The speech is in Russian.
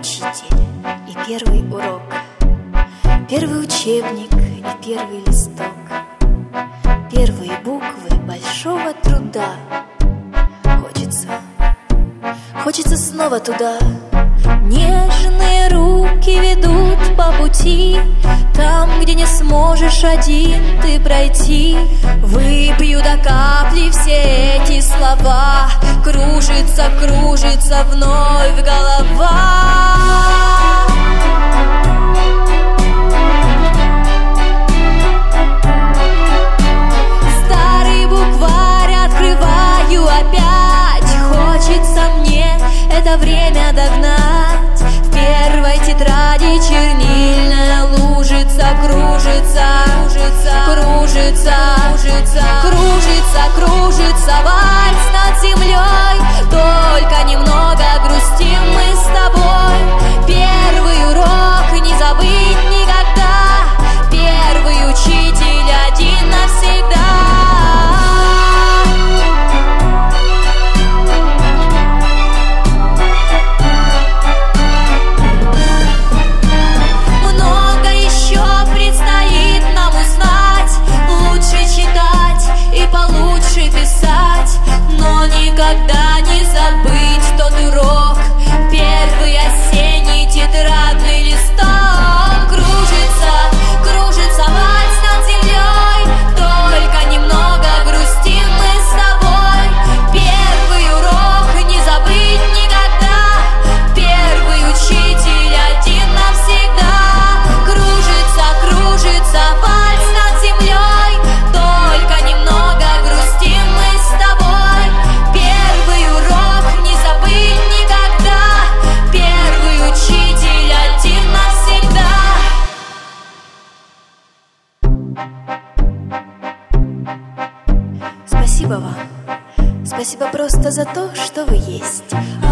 учитель и первый урок, первый учебник и первый листок, первые буквы большого труда. Хочется снова туда. Нежные руки ведут по пути, там, где не сможешь один ты пройти. Выпью до капли все эти слова. Кружится, кружится вновь голова. Старый букварь открываю опять. Хочется мне это время догнать. В первой тетради чернильная лужица. Кружится, кружится, кружится, кружится, кружится вальс над землей. Только немного грустим мы с тобой. Первый урок не забыть никогда. Первый учитель один навсегда. Много еще предстоит нам узнать. Лучше читать и получше писать, но никогда не забыть тот урок. Первый осенний тетрадный листок. Кружится, кружится вальс над землей. Только немного грустим мы с тобой. Первый урок не забыть никогда. Первый учитель один навсегда. Кружится, кружится вальс над землей. Только немного грустим мы с тобой. Первый урок не забыть никогда. Первый учитель один навсегда. Спасибо вам. Спасибо просто за то, что вы есть.